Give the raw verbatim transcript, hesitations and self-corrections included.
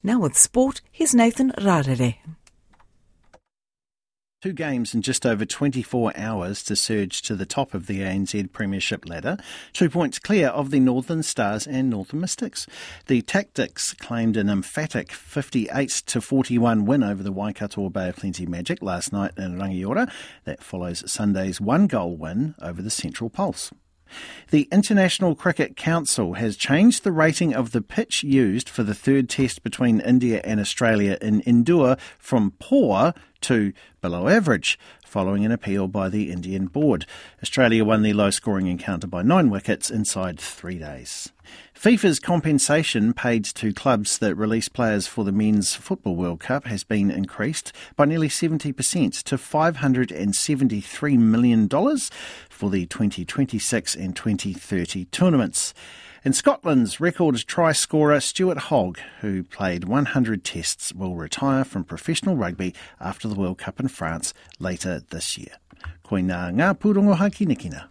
Now with sport, here's Nathan Rarere. Two games in just over twenty-four hours to surge to the top of the A N Z Premiership ladder, two points clear of the Northern Stars and Northern Mystics. The Tactics claimed an emphatic fifty-eight to forty-one win over the Waikato Bay of Plenty Magic last night in Rangiora. That follows Sunday's one-goal win over the Central Pulse. The International Cricket Council has changed the rating of the pitch used for the third test between India and Australia in Indore from poor to below average, following an appeal by the Indian board. Australia won the low-scoring encounter by nine wickets inside three days. FIFA's compensation paid to clubs that release players for the Men's Football World Cup has been increased by nearly seventy percent to five hundred seventy-three million dollars for the twenty twenty-six and twenty thirty tournaments. And Scotland's record try scorer Stuart Hogg, who played one hundred tests, will retire from professional rugby after the World Cup in France later this year. Koe nā ngā pūrongo haki nikina.